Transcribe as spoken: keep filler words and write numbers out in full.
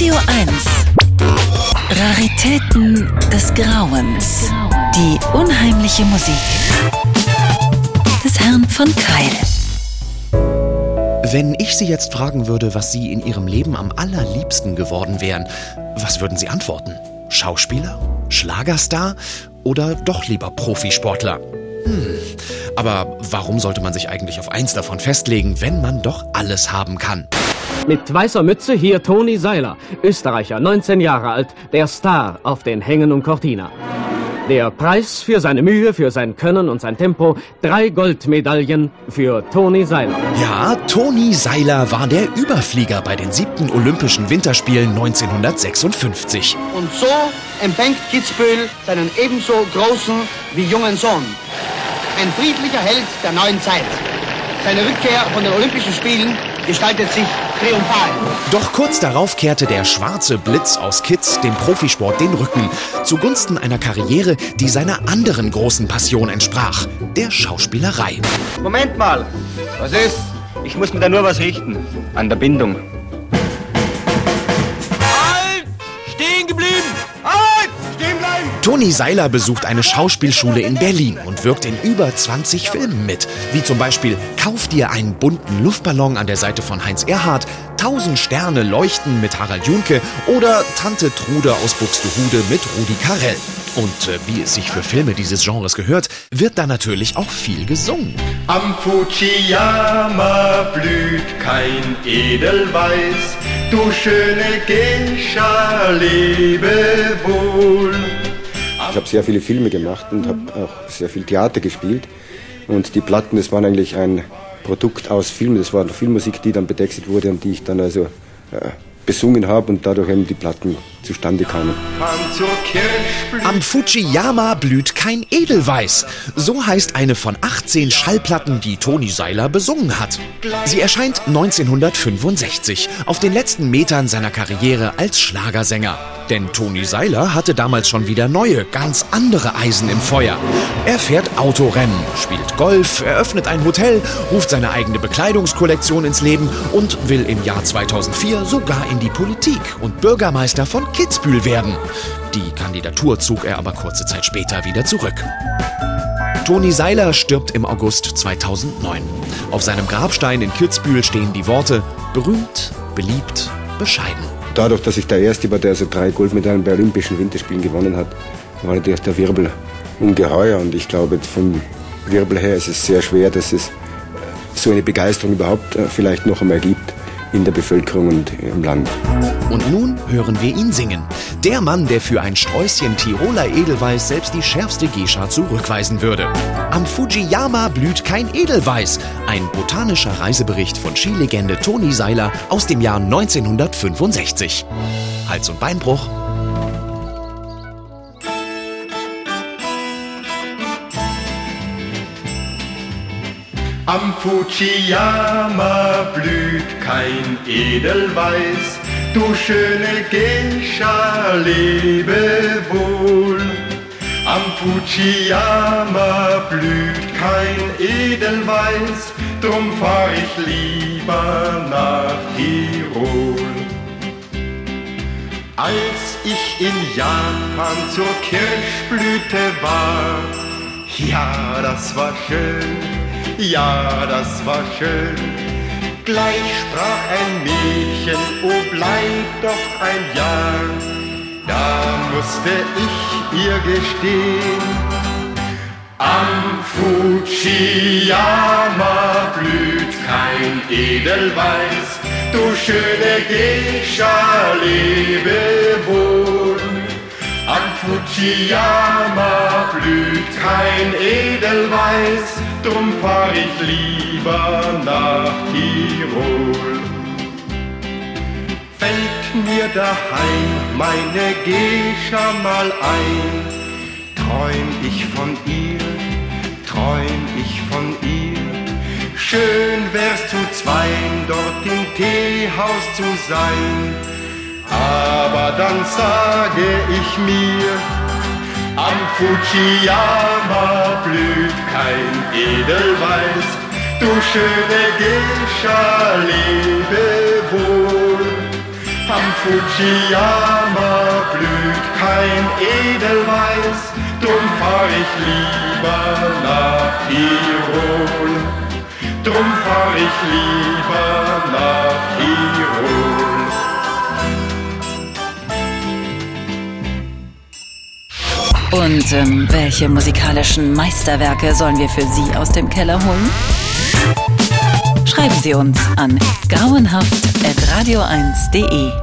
Radio eins. Raritäten des Grauens. Die unheimliche Musik des Herrn von Keil. Wenn ich Sie jetzt fragen würde, was Sie in Ihrem Leben am allerliebsten geworden wären, was würden Sie antworten? Schauspieler? Schlagerstar? Oder doch lieber Profisportler? Hm, aber warum sollte man sich eigentlich auf eins davon festlegen, wenn man doch alles haben kann? Mit weißer Mütze hier Toni Seiler, Österreicher, neunzehn Jahre alt, der Star auf den Hängen um Cortina. Der Preis für seine Mühe, für sein Können und sein Tempo, drei Goldmedaillen für Toni Seiler. Ja, Toni Seiler war der Überflieger bei den siebten Olympischen Winterspielen neunzehnhundertsechsundfünfzig. Und so empfängt Kitzbühel seinen ebenso großen wie jungen Sohn. Ein friedlicher Held der neuen Zeit. Seine Rückkehr von den Olympischen Spielen gestaltet sich triumphal. Doch kurz darauf kehrte der schwarze Blitz aus Kitz dem Profisport den Rücken, zugunsten einer Karriere, die seiner anderen großen Passion entsprach, der Schauspielerei. Moment mal, was ist? Ich muss mir da nur was richten, an der Bindung. Halt! Stehen geblieben! Halt! Stehen bleiben! Toni Seiler besucht eine Schauspielschule in Berlin und wirkt in über zwanzig Filmen mit, wie zum Beispiel Kauf dir einen bunten Luftballon an der Seite von Heinz Erhardt, Tausend Sterne leuchten mit Harald Junke oder Tante Trude aus Buxtehude mit Rudi Carrell. Und äh, wie es sich für Filme dieses Genres gehört, wird da natürlich auch viel gesungen. Am Fujiyama blüht kein Edelweiß, du schöne Geisha, lebe wohl. Ich habe sehr viele Filme gemacht und habe auch sehr viel Theater gespielt. Und die Platten, das waren eigentlich ein Produkt aus Filmen. Das war Filmmusik, die dann betextet wurde und die ich dann also äh, besungen habe und dadurch eben die Platten zustande kamen. Am Fujiyama blüht kein Edelweiß. So heißt eine von achtzehn Schallplatten, die Toni Seiler besungen hat. Sie erscheint neunzehnhundertfünfundsechzig, auf den letzten Metern seiner Karriere als Schlagersänger. Denn Toni Seiler hatte damals schon wieder neue, ganz andere Eisen im Feuer. Er fährt Autorennen, spielt Golf, eröffnet ein Hotel, ruft seine eigene Bekleidungskollektion ins Leben und will im Jahr zweitausendvier sogar in die Politik und Bürgermeister von Kitzbühel werden. Die Kandidatur zog er aber kurze Zeit später wieder zurück. Toni Seiler stirbt im August zweitausendneun. Auf seinem Grabstein in Kitzbühel stehen die Worte: berühmt, beliebt, bescheiden. Dadurch, dass ich der Erste war, der also drei Goldmedaillen bei Olympischen Winterspielen gewonnen hat, war natürlich der Wirbel ungeheuer. Und ich glaube, vom Wirbel her ist es sehr schwer, dass es so eine Begeisterung überhaupt vielleicht noch einmal gibt in der Bevölkerung und im Land. Und nun hören wir ihn singen. Der Mann, der für ein Sträußchen Tiroler Edelweiß selbst die schärfste Geisha zurückweisen würde. Am Fujiyama blüht kein Edelweiß. Ein botanischer Reisebericht von Skilegende Toni Seiler aus dem Jahr neunzehnhundertfünfundsechzig. Hals- und Beinbruch. Am Fujiyama blüht kein Edelweiß, du schöne Geisha, lebe wohl. Am Fujiyama blüht kein Edelweiß, drum fahr ich lieber nach Tirol. Als ich in Japan zur Kirschblüte war, ja, das war schön. Ja, das war schön. Gleich sprach ein Mädchen, oh bleib doch ein Jahr. Da musste ich ihr gestehen: am Fujiyama blüht kein Edelweiß, du schöne Geisha, lebe wohl. Am Fujiyama blüht kein Edelweiß, drum fahr ich lieber nach Tirol. Fällt mir daheim meine Geisha mal ein, träum ich von ihr, träum ich von ihr. Schön wär's zu zweien dort im Teehaus zu sein, aber dann sage ich mir, am Fujiyama blüht kein Edelweiß, du schöne Geisha, lebe wohl. Am Am Fujiyama blüht kein Edelweiß, drum fahr ich lieber nach Tirol. Drum fahr ich lieber nach Tirol. Und ähm, welche musikalischen Meisterwerke sollen wir für Sie aus dem Keller holen? Schreiben Sie uns an grauenhaft at radio eins punkt de.